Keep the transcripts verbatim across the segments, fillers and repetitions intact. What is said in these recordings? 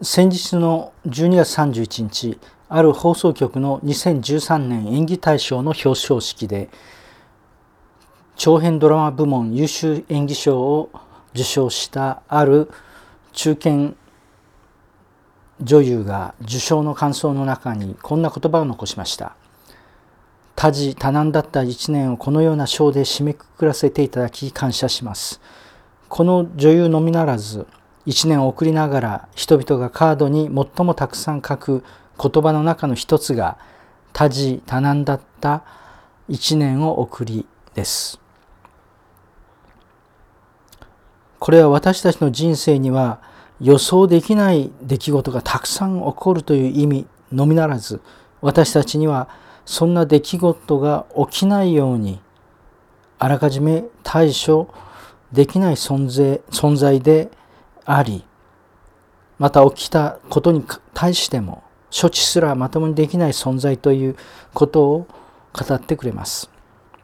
先日のじゅうにがつさんじゅういちにち、ある放送局のにせんじゅうさんねん演技大賞の表彰式で、長編ドラマ部門優秀演技賞を受賞したある中堅女優が受賞の感想の中にこんな言葉を残しました。多事多難だったいちねんをこのような賞で締めくくらせていただき感謝します。この女優のみならず、いちねんを送りながら人々がカードに最もたくさん書く言葉の中の一つが多事多難だったいちねんを送りです。これは私たちの人生には予想できない出来事がたくさん起こるという意味のみならず、私たちにはそんな出来事が起きないようにあらかじめ対処できない存在、存在であり、また起きたことに対しても処置すらまともにできない存在ということを語ってくれます。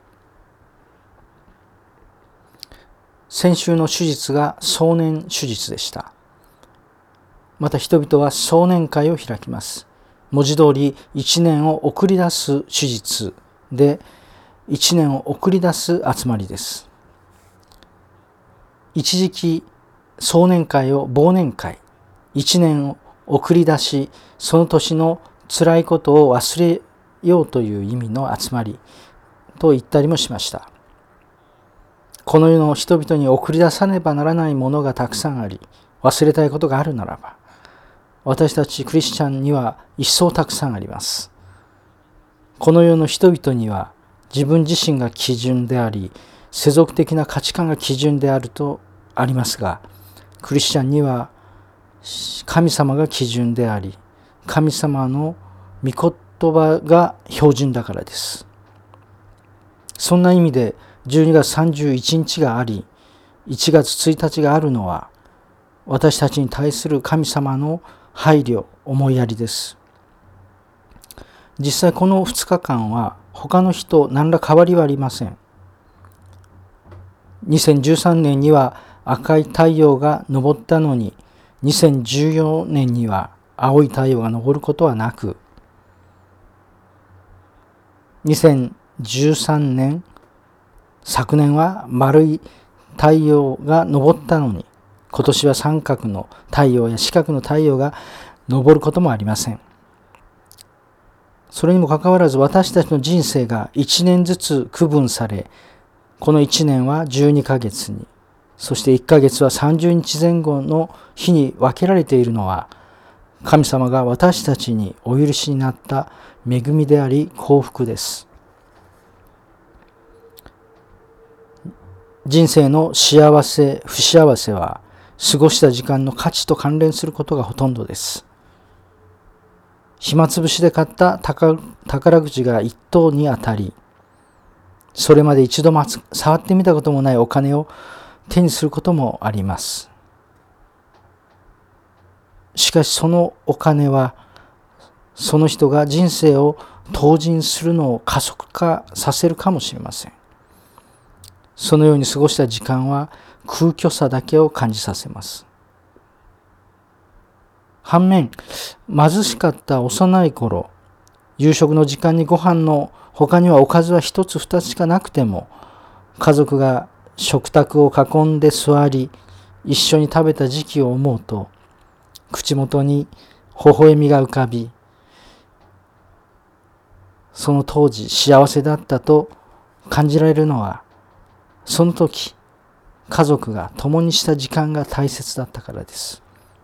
先週の手術が壮年手術でした。また人々は壮年会を開きます。文字通りいちねんを送り出す手術で、いちねんを送り出す集まりです。一時期壮年会を忘年会、いちねんを送り出し、その年の辛いことを忘れようという意味の集まりと言ったりもしました。この世の人々に送り出さねばならないものがたくさんあり、忘れたいことがあるならば、私たちクリスチャンには一層たくさんあります。この世の人々には自分自身が基準であり、世俗的な価値観が基準であるとありますが、クリスチャンには神様が基準であり、神様の御言葉が標準だからです。そんな意味でじゅうにがつさんじゅういちにちがあり、いちがつついたちがあるのは、私たちに対する神様の配慮、思いやりです。実際このふつかかんは他の日と何ら変わりはありません。にせんじゅうさんねんには赤い太陽が昇ったのに、にせんじゅうよねんには青い太陽が昇ることはなく、にせんじゅうさんねん、昨年は丸い太陽が昇ったのに、今年は三角の太陽や四角の太陽が昇ることもありません。それにもかかわらず私たちの人生がいちねんずつ区分され、このいちねんはじゅうにかげつに、そしていっかげつはさんじゅうにちぜん後の日に分けられているのは、神様が私たちにお許しになった恵みであり幸福です。人生の幸せ、不幸せは、過ごした時間の価値と関連することがほとんどです。暇つぶしで買った宝くじが一等に当たり、それまで一度も触ってみたこともないお金を手にすることもあります。しかしそのお金は、その人が人生を投じんするのを加速化させるかもしれません。そのように過ごした時間は空虚さだけを感じさせます。反面、貧しかった幼い頃、夕食の時間にご飯の他にはおかずは一つ二つしかなくても、家族が食卓を囲んで座り、一緒に食べた時期を思うと、口元に微笑みが浮かび、その当時幸せだったと感じられるのは、その時、家族が共にした時間が大切だったからです。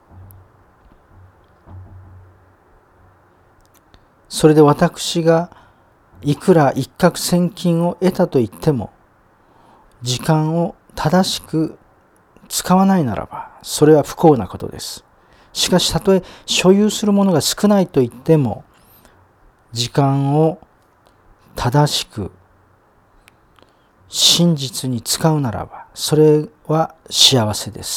それで私がいくら一攫千金を得たと言っても、時間を正しく使わないならば、それは不幸なことです。しかし、たとえ所有するものが少ないと言っても、時間を正しく真実に使うならば、それは幸せです。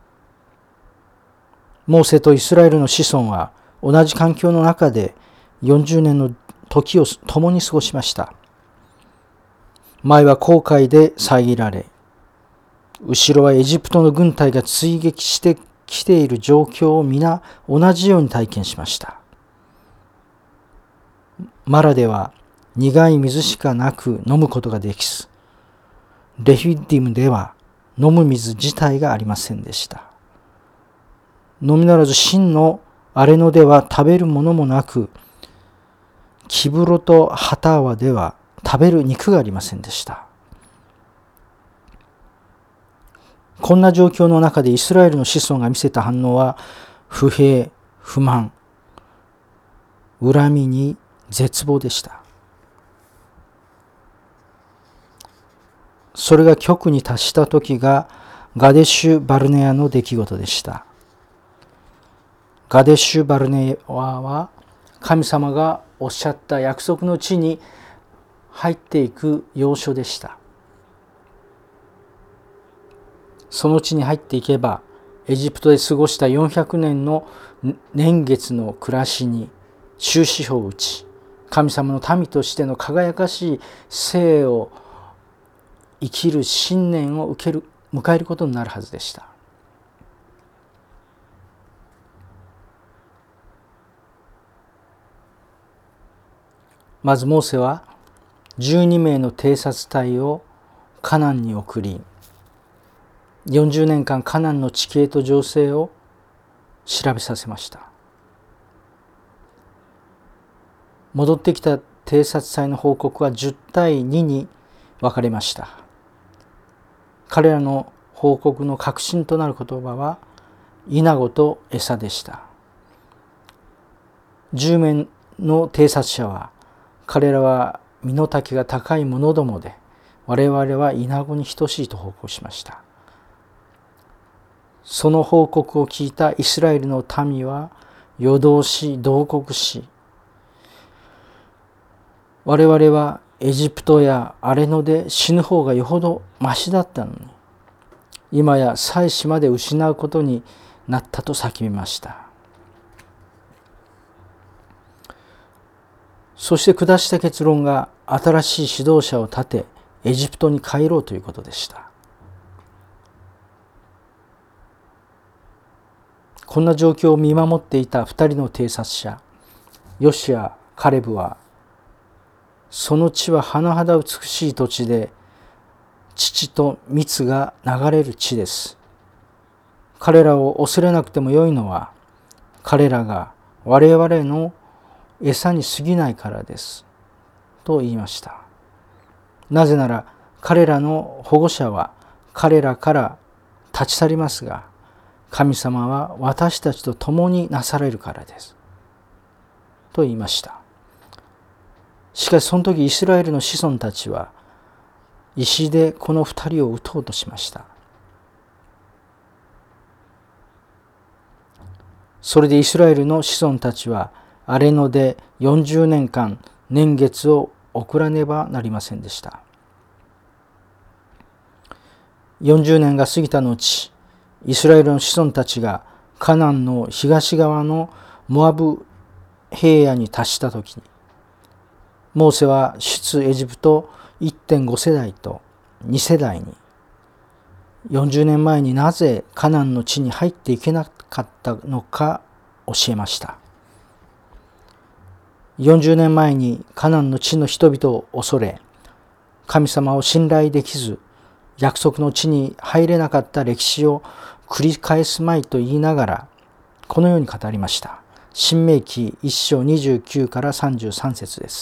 モーセとイスラエルの子孫は同じ環境の中でよんじゅうねんの時を共に過ごしました。前は紅海で遮られ、後ろはエジプトの軍隊が追撃して来ている状況を皆同じように体験しました。マラでは苦い水しかなく飲むことができず、レフィッディムでは飲む水自体がありませんでした。のみならず真のアレノでは食べるものもなく、キブロとハターワでは食べる肉がありませんでした。こんな状況の中でイスラエルの子孫が見せた反応は、不平、不満、恨みに絶望でした。それが極に達した時がガデシュ・バルネアの出来事でした。ガデシュ・バルネアは神様がおっしゃった約束の地に入っていく要所でした。その地に入っていけば、エジプトで過ごしたよんひゃくねんの年月の暮らしに終止符を打ち、神様の民としての輝かしい生を生きる信念を受ける迎えることになるはずでした。まずモーセはじゅうにめいの偵察隊をカナンに送り、よんじゅうねんかんカナンの地形と情勢を調べさせました。戻ってきた偵察隊の報告はじゅうたいにに分かれました。彼らの報告の核心となる言葉はイナゴと餌でした。じゅうめいの偵察者は、彼らは身の丈が高い者どもで、我々はイナゴに等しいと報告しました。その報告を聞いたイスラエルの民は夜通し慟哭し、我々はエジプトやアレノで死ぬ方がよほどましだったのに、今や妻子まで失うことになったと叫びました。そして下した結論が、新しい指導者を立てエジプトに帰ろうということでした。こんな状況を見守っていた二人の偵察者、ヨシア、カレブは、その地は甚だ美しい土地で、乳と蜜が流れる地です。彼らを恐れなくてもよいのは、彼らが我々の餌に過ぎないからです。と言いました。なぜなら、彼らの保護者は彼らから立ち去りますが、神様は私たちと共になされるからです。と言いました。しかしその時イスラエルの子孫たちは石でこの二人を撃とうとしました。それでイスラエルの子孫たちはアレノでよんじゅうねんかん年月を送らねばなりませんでした。よんじゅうねんが過ぎた後、イスラエルの子孫たちがカナンの東側のモアブ平野に達した時に、モーセは出エジプト いってんご 世代とに世代に、よんじゅうねんまえになぜカナンの地に入っていけなかったのか教えました。よんじゅうねんまえにカナンの地の人々を恐れ、神様を信頼できず、約束の地に入れなかった歴史を繰り返すまいと言いながら、このように語りました。申命記いっ章にじゅうきゅうからさんじゅうさん節です。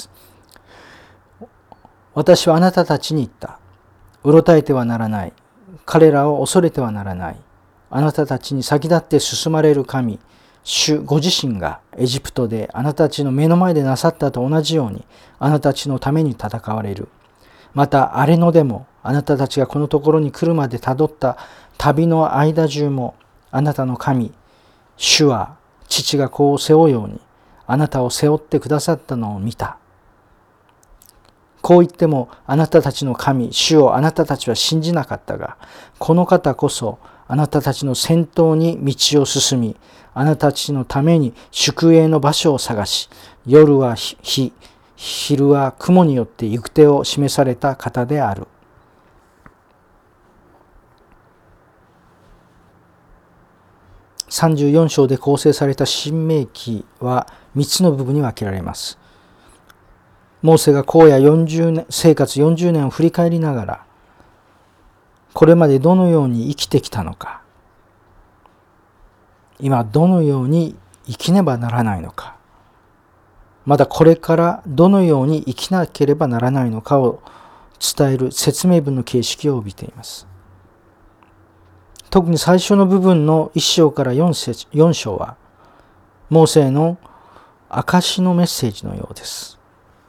私はあなたたちに言った。うろたえてはならない。彼らを恐れてはならない。あなたたちに先立って進まれる神、主ご自身がエジプトであなたたちの目の前でなさったと同じように、あなたたちのために戦われる。またアレノでも、あなたたちがこのところに来るまでたどった旅の間中も、あなたの神、主は父が子を背負うように、あなたを背負ってくださったのを見た。こう言っても、あなたたちの神、主をあなたたちは信じなかったが、この方こそ、あなたたちの先頭に道を進み、あなたたちのために宿営の場所を探し、夜は日、昼は雲によって行く手を示された方である。 さんじゅうよん章で構成された新明記はみっつの部分に分けられます。モーセが荒野よんじゅうねん、生活よんじゅうねんを振り返りながら、これまでどのように生きてきたのか、今どのように生きねばならないのか、まだこれからどのように生きなければならないのかを伝える説明文の形式を帯びています。特に最初の部分のいち章からよん章は、モーセへの証のメッセージのようです。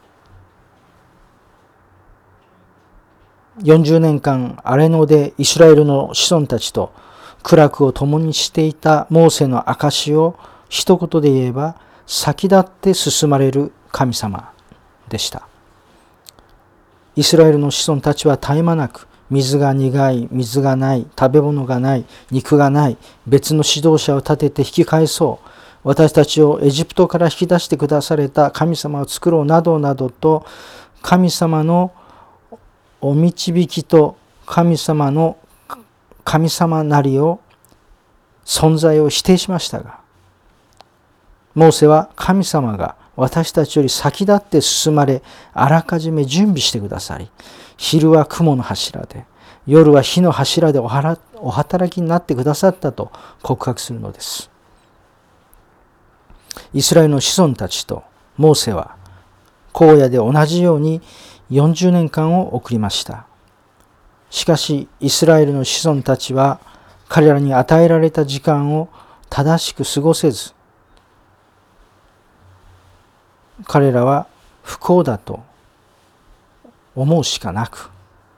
よんじゅうねんかん荒れ野でイスラエルの子孫たちと苦楽を共にしていたモーセの証を一言で言えば、先立って進まれる神様でした。イスラエルの子孫たちは絶え間なく、水が苦い、水がない、食べ物がない、肉がない、別の指導者を立てて引き返そう、私たちをエジプトから引き出してくだされた神様を作ろうなどなどと、神様のお導きと神様の神様なりを存在を否定しましたが、モーセは神様が私たちより先立って進まれ、あらかじめ準備してくださり、昼は雲の柱で、夜は火の柱でおはらお働きになってくださったと告白するのです。イスラエルの子孫たちとモーセは荒野で同じようによんじゅうねんかんを送りました。しかしイスラエルの子孫たちは彼らに与えられた時間を正しく過ごせず、彼らは不幸だと思うしかなく、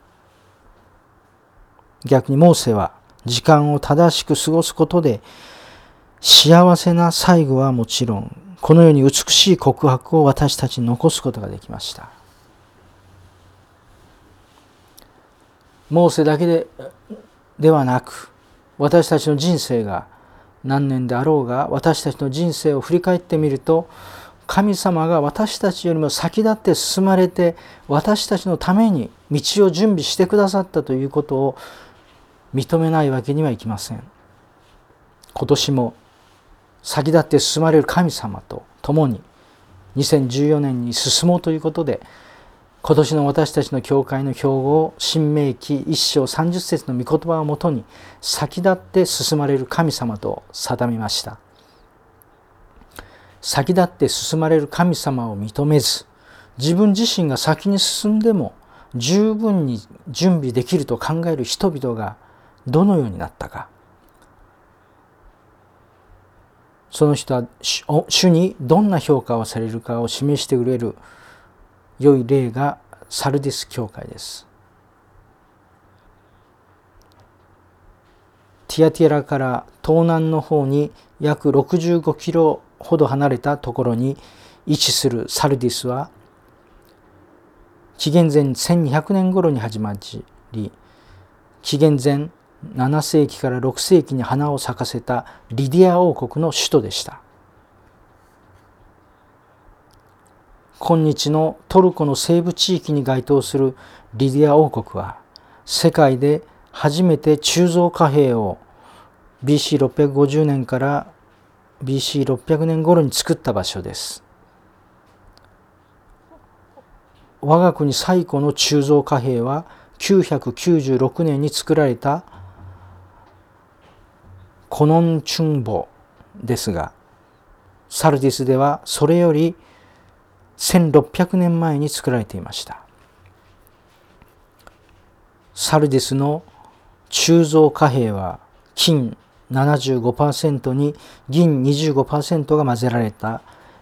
逆にモーセは時間を正しく過ごすことで幸せな最後はもちろん、このように美しい告白を私たちに残すことができました。モーセだけでではなく、私たちの人生が何年であろうが、私たちの人生を振り返ってみると、神様が私たちよりも先立って進まれて、私たちのために道を準備してくださったということを認めないわけにはいきません。今年も先立って進まれる神様と共ににせんじゅうよねんに進もうということで、今年の私たちの教会の標語、新明記いち章さんじゅっ節の御言葉をもとに先立って進まれる神様と定めました。先立って進まれる神様を認めず、自分自身が先に進んでも十分に準備できると考える人々がどのようになったか、その人は主にどんな評価をされるかを示してくれる良い例がサルディス教会です。ティアティラから東南の方に約ろくじゅうごキロほど離れたところに位置するサルディスは、紀元前せんにひゃくねん頃に始まり、紀元前なな世紀からろく世紀に花を咲かせたリディア王国の首都でした。今日のトルコの西部地域に該当するリディア王国は、世界で初めて鋳造貨幣を ビーシーろっぴゃくごじゅうねんから ビーシーろっぴゃくねん頃に作った場所です。我が国最古の鋳造貨幣はきゅうひゃくきゅうじゅうろくねんに作られたコノンチュンボですが、サルディスではそれよりせんろっぴゃくねんまえに作られていました。サルディスの鋳造貨幣は金 ななじゅうごパーセント に銀 にじゅうごパーセント が混ぜられた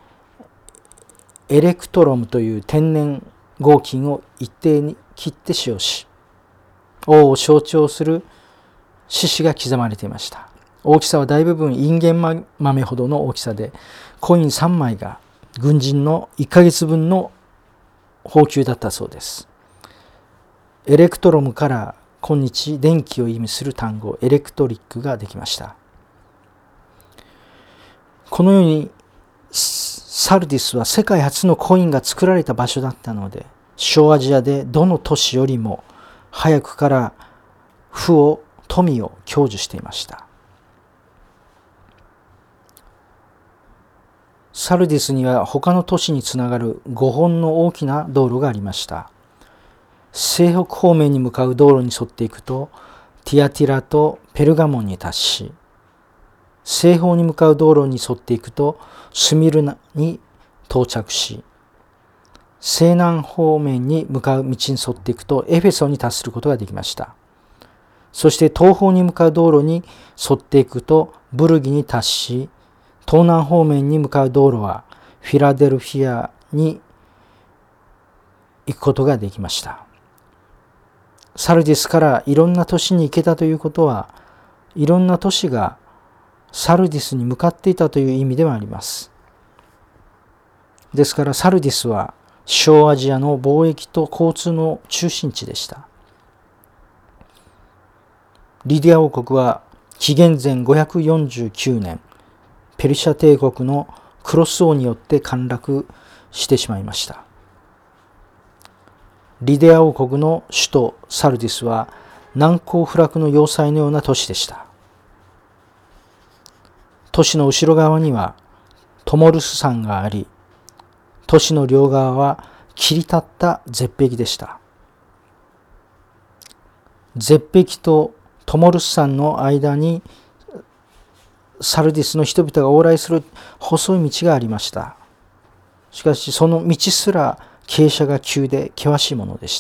エレクトロムという天然合金を一定に切って使用し、王を象徴する獅子が刻まれていました。大きさは大部分インゲン豆ほどの大きさで、コインさんまいが軍人のいっかげつぶんの俸給だったそうです。エレクトロムから今日電気を意味する単語エレクトリックができました。このようにサルディスは世界初のコインが作られた場所だったので、小アジアでどの都市よりも早くから富を富を享受していました。 サルディスには他の都市につながるごほんの大きな道路がありました。西北方面に向かう道路に沿っていくとティアティラとペルガモンに達し、西方に向かう道路に沿っていくとスミルナに到着し、西南方面に向かう道に沿っていくとエフェソに達することができました。そして東方に向かう道路に沿っていくとブルギに達し、東南方面に向かう道路はフィラデルフィアに行くことができました。サルディスからいろんな都市に行けたということは、いろんな都市がサルディスに向かっていたという意味ではあります。ですからサルディスは小アジアの貿易と交通の中心地でした。リディア王国は紀元前ごひゃくよんじゅうきゅうねん、ペルシャ帝国のクロス王によって陥落してしまいました。リディア王国の首都サルディスは難攻不落の要塞のような都市でした。都市の後ろ側にはトモルス山があり、都市の両側は切り立った絶壁でした。絶壁とトモルス山の間にサルディスの人々が往来する細い道がありました。しかしその道すら傾斜が急で険しいものでした。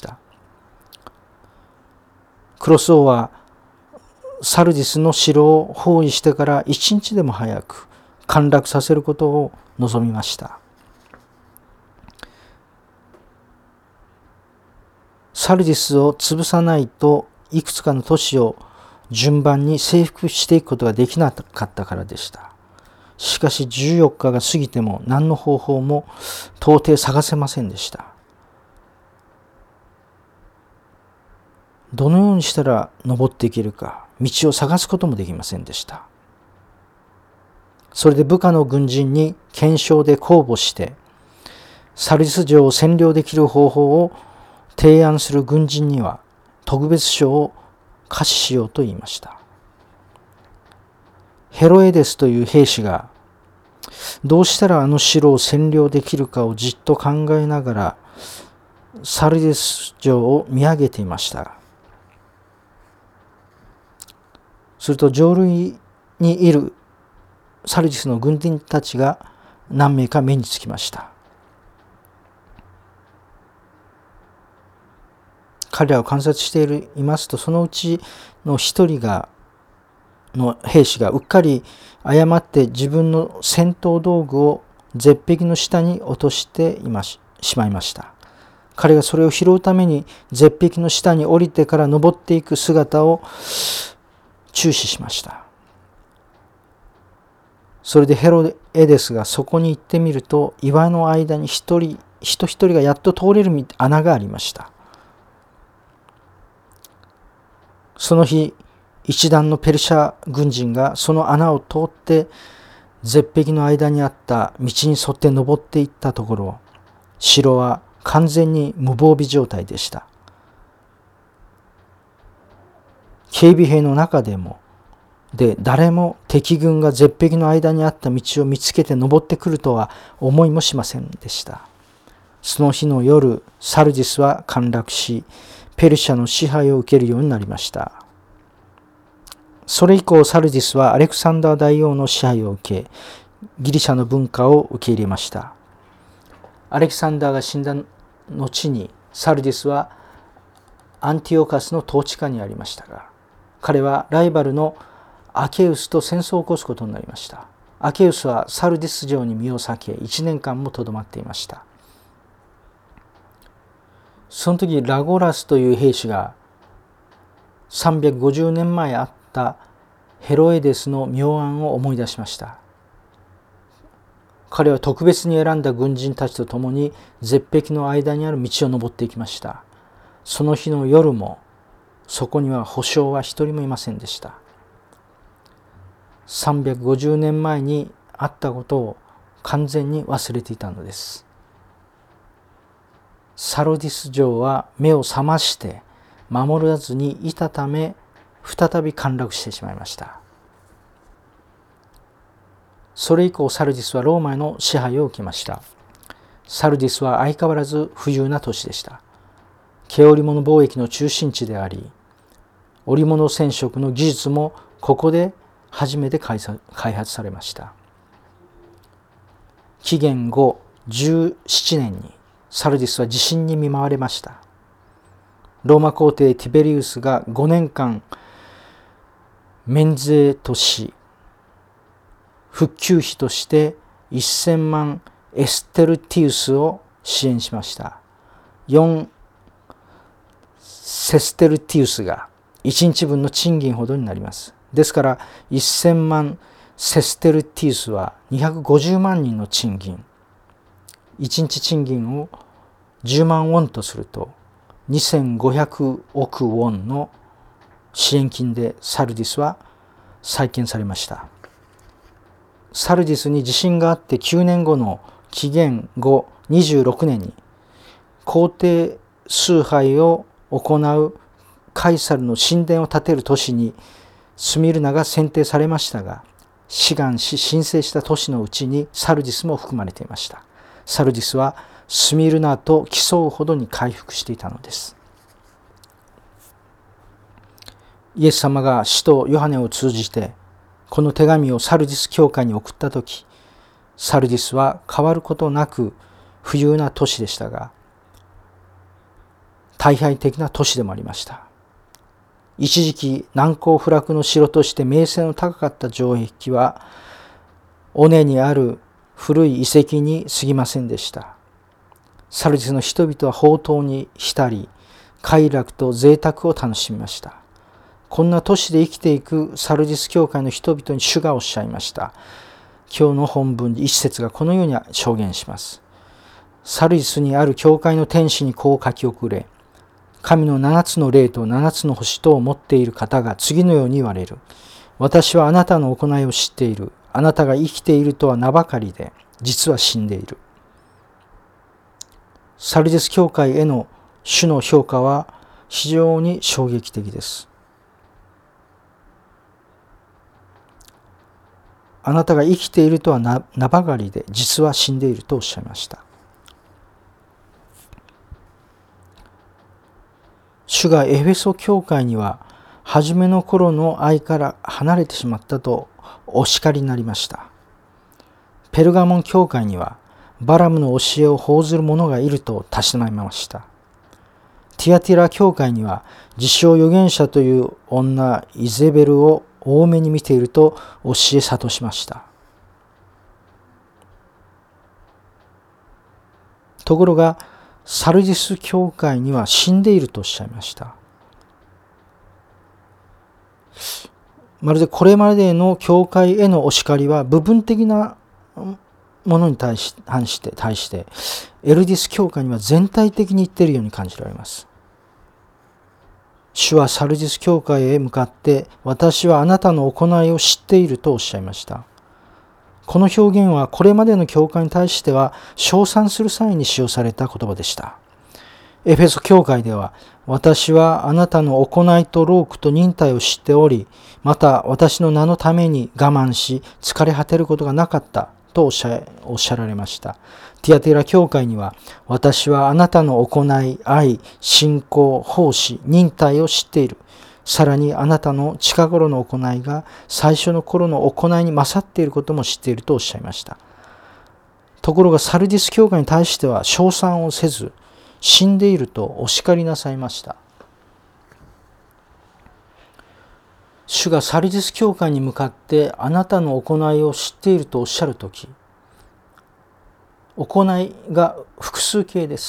クロス王はサルディスの城を包囲してから一日でも早く陥落させることを望みました。サルディスを潰さないといくつかの都市を順番に征服していくことができなかったからでした。しかしじゅうよっかが過ぎても何の方法も到底探せませんでした。どのようにしたら登っていけるか、道を探すこともできませんでした。それで部下の軍人に検証で公募して、サルディス城を占領できる方法を提案する軍人には特別賞を可視しようと言いました。ヘロエデスという兵士がどうしたらあの城を占領できるかをじっと考えながらサルディス城を見上げていました。すると城塁にいるサルディスの軍人たちが何名か目につきました。彼らを観察していますと、そのうちの一人がの兵士がうっかり誤って自分の戦闘道具を絶壁の下に落としていまし、しまいました。彼がそれを拾うために絶壁の下に降りてから登っていく姿を注視しました。それでヘロエデスがそこに行ってみると、岩の間に一人人一人がやっと通れる穴がありました。その日、一団のペルシャ軍人がその穴を通って絶壁の間にあった道に沿って登っていったところ、城は完全に無防備状態でした。警備兵の中でもで誰も敵軍が絶壁の間にあった道を見つけて登ってくるとは思いもしませんでした。その日の夜、サルディスは陥落し、ペルシャの支配を受けるようになりました。それ以降サルディスはアレクサンダー大王の支配を受け、ギリシャの文化を受け入れました。アレクサンダーが死んだ後にサルディスはアンティオカスの統治下にありましたが、彼はライバルのアケウスと戦争を起こすことになりました。アケウスはサルディス城に身を避けいちねんかんもとどまっていました。その時ラゴラスという兵士がさんびゃくごじゅうねんまえあったヘロエデスの妙案を思い出しました。彼は特別に選んだ軍人たちと共に絶壁の間にある道を登っていきました。その日の夜もそこには保証は一人もいませんでした。さんびゃくごじゅうねんまえにあったことを完全に忘れていたのです。サルディス城は目を覚まして守らずにいたため再び陥落してしまいました。 それ以降サルディスはローマへの支配を受けました。サルディスは相変わらず富裕な都市でした。毛織物貿易の中心地であり、織物染色の技術もここで初めて開発されました。紀元後じゅうななねんにサルディスは地震に見舞われました。ローマ皇帝ティベリウスがごねんかん免税とし、復旧費としてせんまんエステルティウスを支援しました。よんセステルティウスがいちにちぶんの賃金ほどになります。ですからせんまんセステルティウスはにひゃくごじゅうまんにんの賃金、いちにち賃金をじゅうまんウォンとするとにせんごひゃくおくウォンの支援金でサルディスは再建されました。サルディスに地震があってきゅうねんごの紀元後にじゅうろくねんに皇帝崇拝を行うカイサルの神殿を建てる都市にスミルナが選定されましたが、志願し申請した都市のうちにサルディスも含まれていました。サルディスはスミルナと競うほどに回復していたのです。イエス様が使徒ヨハネを通じてこの手紙をサルディス教会に送ったとき、サルディスは変わることなく富裕な都市でしたが、大敗的な都市でもありました。一時期難攻不落の城として名声の高かった城壁は尾根にある古い遺跡に過ぎませんでした。サルディスの人々は放蕩に浸り、快楽と贅沢を楽しみました。こんな都市で生きていくサルディス教会の人々に主がおっしゃいました。今日の本文一節がこのように証言します。サルディスにある教会の天使にこう書き送れ。神の七つの霊と七つの星とを持っている方が次のように言われる。私はあなたの行いを知っている。あなたが生きているとは名ばかりで、実は死んでいる。サルディス教会への主の評価は非常に衝撃的です。あなたが生きているとは名ばかりで、実は死んでいるとおっしゃいました。主がエフェソ教会には初めの頃の愛から離れてしまったとお叱りになりました。ペルガモン教会にはバラムの教えを報ずる者がいるとたしなみました。ティアティラ教会には自称預言者という女イゼベルを多めに見ていると教え諭しました。ところがサルディス教会には死んでいるとおっしゃいました。まるでこれまでの教会へのお叱りは部分的なものに対し、対して、対してエルディス教会には全体的に言っているように感じられます。主はサルディス教会へ向かって、私はあなたの行いを知っているとおっしゃいました。この表現はこれまでの教会に対しては称賛する際に使用された言葉でした。エフェソ教会では、私はあなたの行いと労苦と忍耐を知っており、また私の名のために我慢し疲れ果てることがなかったとおっしゃ、おっしゃられました。ティアティラ教会には、私はあなたの行い、愛、信仰、奉仕、忍耐を知っている。さらにあなたの近頃の行いが最初の頃の行いに勝っていることも知っているとおっしゃいました。ところがサルディス教会に対しては称賛をせず、死んでいるとお叱りなさいました。主がサルディス教会に向かってあなたの行いを知っているとおっしゃるとき、行いが複数形です。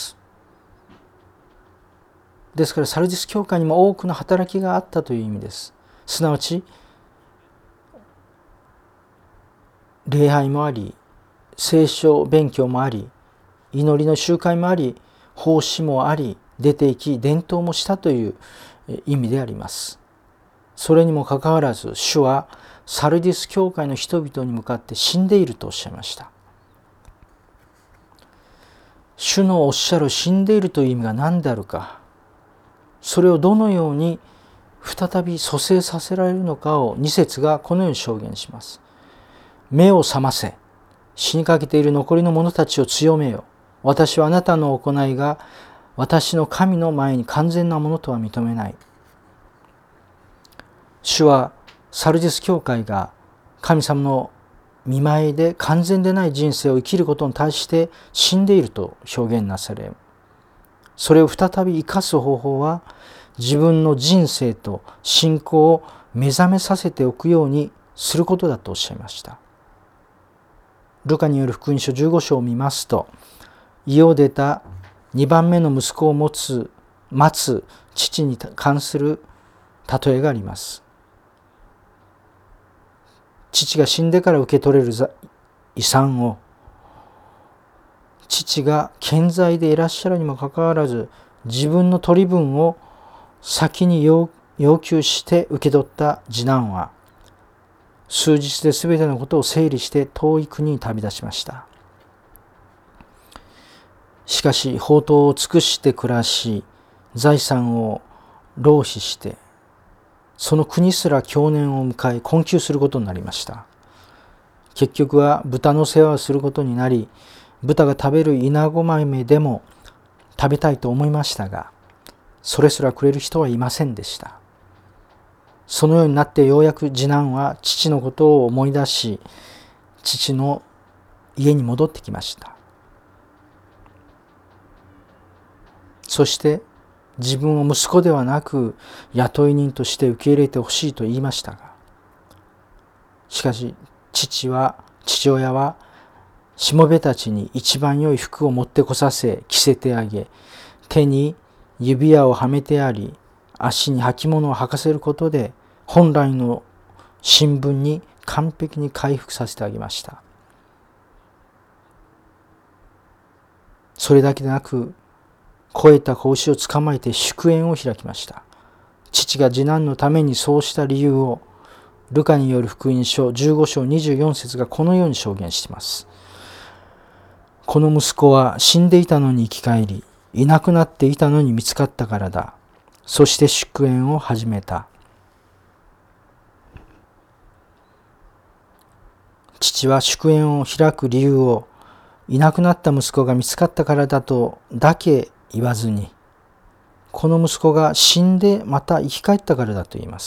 ですからサルディス教会にも多くの働きがあったという意味です。すなわち礼拝もあり、聖書勉強もあり、祈りの集会もあり、奉仕もあり、出て行き伝統もしたという意味であります。それにもかかわらず主はサルディス教会の人々に向かって死んでいるとおっしゃいました。主のおっしゃる死んでいるという意味が何であるか、それをどのように再び蘇生させられるのかをに節がこのように証言します。 目を覚ませ。死にかけている残りの者たちを強めよ。私はあなたの行いが私の神の前に完全なものとは認めない。主はサルディス教会が神様の見前で完全でない人生を生きることに対して死んでいると表現なされ、それを再び生かす方法は自分の人生と信仰を目覚めさせておくようにすることだとおっしゃいました。ルカによる福音書じゅうご章を見ますと、家を出たにばんめの息子を持つ待つ父に関する例えがあります。父が死んでから受け取れる遺産を父が健在でいらっしゃるにもかかわらず、自分の取り分を先に要求して受け取った次男は、数日で全てのことを整理して遠い国に旅立ちました。しかし放蕩を尽くして暮らし、財産を浪費して、その国すら享年を迎え困窮することになりました。結局は豚の世話をすることになり、豚が食べるイナゴ豆でも食べたいと思いましたが、それすらくれる人はいませんでした。そのようになってようやく次男は父のことを思い出し、父の家に戻ってきました。そして自分を息子ではなく雇い人として受け入れてほしいと言いましたが、しかし父は父親はしもべたちに一番良い服を持ってこさせ着せてあげ、手に指輪をはめてあり、足に履物を履かせることで本来の新聞に完璧に回復させてあげました。それだけでなく、肥えた子牛を捕まえて祝宴を開きました。父が次男のためにそうした理由を、ルカによる福音書じゅうご章にじゅうよん節がこのように証言しています。この息子は死んでいたのに生き返り、いなくなっていたのに見つかったからだ。そして祝宴を始めた。父は祝宴を開く理由を、いなくなった息子が見つかったからだとだけ言わずに、この息子が死んでまた生き返ったからだと言います。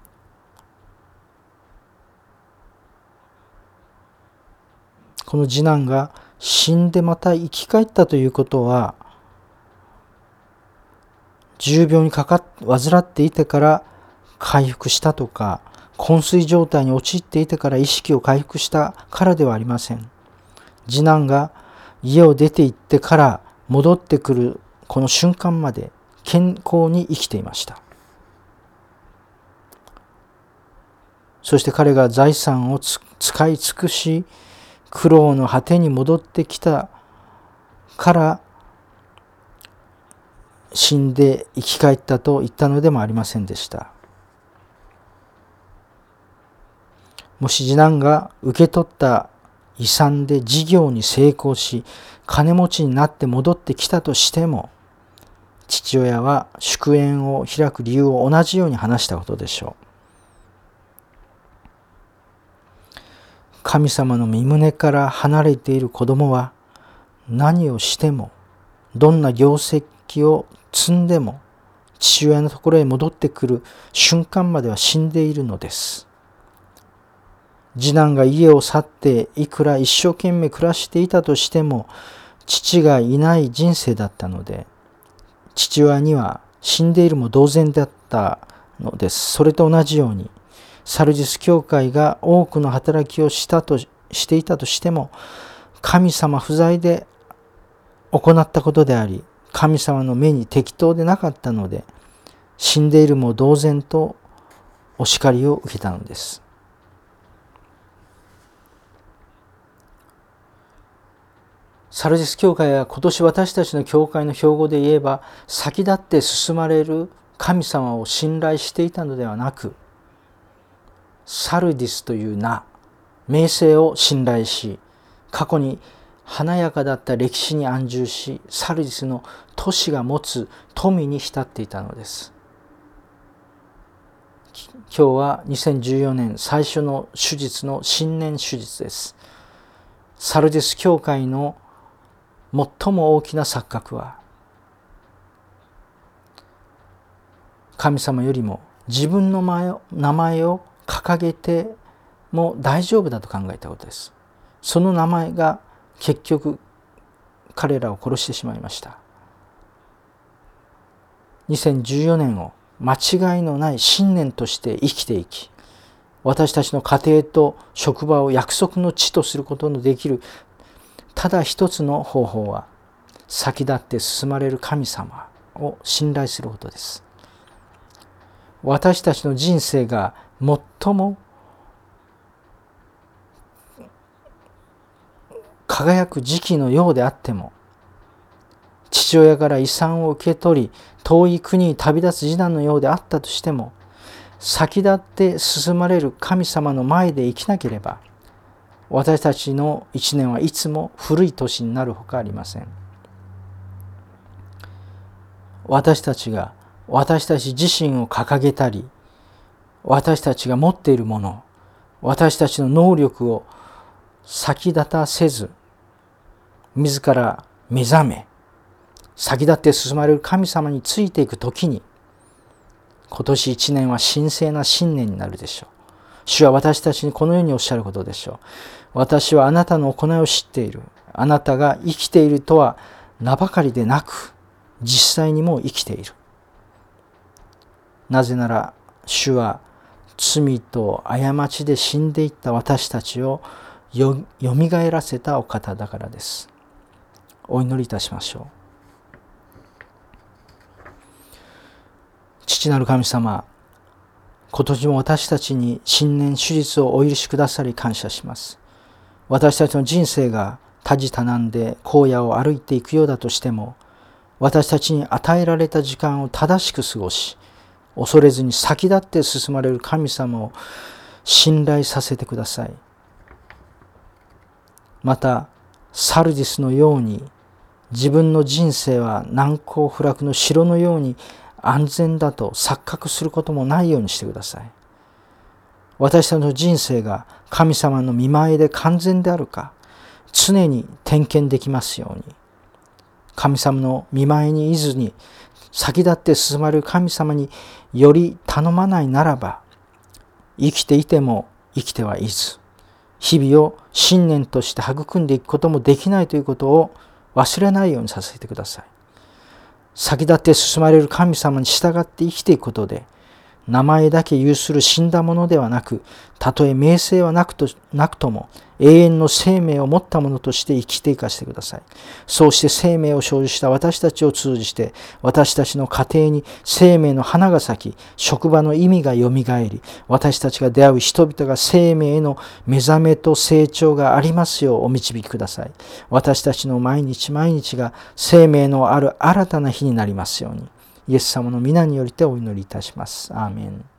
この次男が死んでまた生き返ったということは、重病にかかっ患っていてから回復したとか、昏睡状態に陥っていてから意識を回復したからではありません。次男が家を出て行ってから戻ってくるこの瞬間まで健康に生きていました。そして彼が財産を使い尽くし、苦労の果てに戻ってきたから死んで生き返ったと言ったのでもありませんでした。もし次男が受け取った遺産で事業に成功し、金持ちになって戻ってきたとしても、父親は祝宴を開く理由を同じように話したことでしょう。神様の御胸から離れている子供は、何をしても、どんな業績を積んでも、父親のところへ戻ってくる瞬間までは死んでいるのです。次男が家を去っていくら一生懸命暮らしていたとしても、父がいない人生だったので、父親には死んでいるも同然だったのです。それと同じように、サルディス教会が多くの働きをしたとしていたとしても、神様不在で行ったことであり、神様の目に適当でなかったので、死んでいるも同然とお叱りを受けたのです。サルディス教会は今年私たちの教会の標語で言えば、先立って進まれる神様を信頼していたのではなく、サルディスという名、名声を信頼し、過去に華やかだった歴史に安住し、サルディスの都市が持つ富に浸っていたのです。 今日はにせんじゅうよねん最初の手術の新年手術です。サルディス教会の最も大きな錯覚は、神様よりも自分の名前を掲げても大丈夫だと考えたことです。その名前が結局彼らを殺してしまいました。にせんじゅうよねんを間違いのない信念として生きていき、私たちの家庭と職場を約束の地とすることのできるただ一つの方法は、先立って進まれる神様を信頼することです。私たちの人生が最も輝く時期のようであっても、父親から遺産を受け取り遠い国に旅立つ次男のようであったとしても、先立って進まれる神様の前で生きなければ、私たちの一年はいつも古い年になるほかありません。私たちが私たち自身を掲げたり、私たちが持っているもの、私たちの能力を先立たせず、自ら目覚め、先立って進まれる神様についていくときに、今年一年は神聖な新年になるでしょう。主は私たちにこのようにおっしゃることでしょう。私はあなたの行いを知っている。あなたが生きているとは名ばかりでなく、実際にも生きている。なぜなら、主は罪と過ちで死んでいった私たちをよみがえらせたお方だからです。お祈りいたしましょう。父なる神様、今年も私たちに新年手術をお許しくださり感謝します。私たちの人生が多事多難で荒野を歩いていくようだとしても、私たちに与えられた時間を正しく過ごし、恐れずに先立って進まれる神様を信頼させてください。また、サルディスのように自分の人生は難攻不落の城のように安全だと錯覚することもないようにしてください。私たちの人生が神様の御前で完全であるか、常に点検できますように。神様の御前にいずに、先立って進まれる神様により頼まないならば、生きていても生きてはいず、日々を信念として育んでいくこともできないということを忘れないようにさせてください。先立って進まれる神様に従って生きていくことで、名前だけ有する死んだものではなく、たとえ名声はなくと、なくとも永遠の生命を持ったものとして生きていかせてください。そうして生命を生じした私たちを通じて、私たちの家庭に生命の花が咲き、職場の意味がよみがえり、私たちが出会う人々が生命への目覚めと成長がありますようお導きください。私たちの毎日毎日が生命のある新たな日になりますように。イエス様の皆によりてお祈りいたします。アーメン。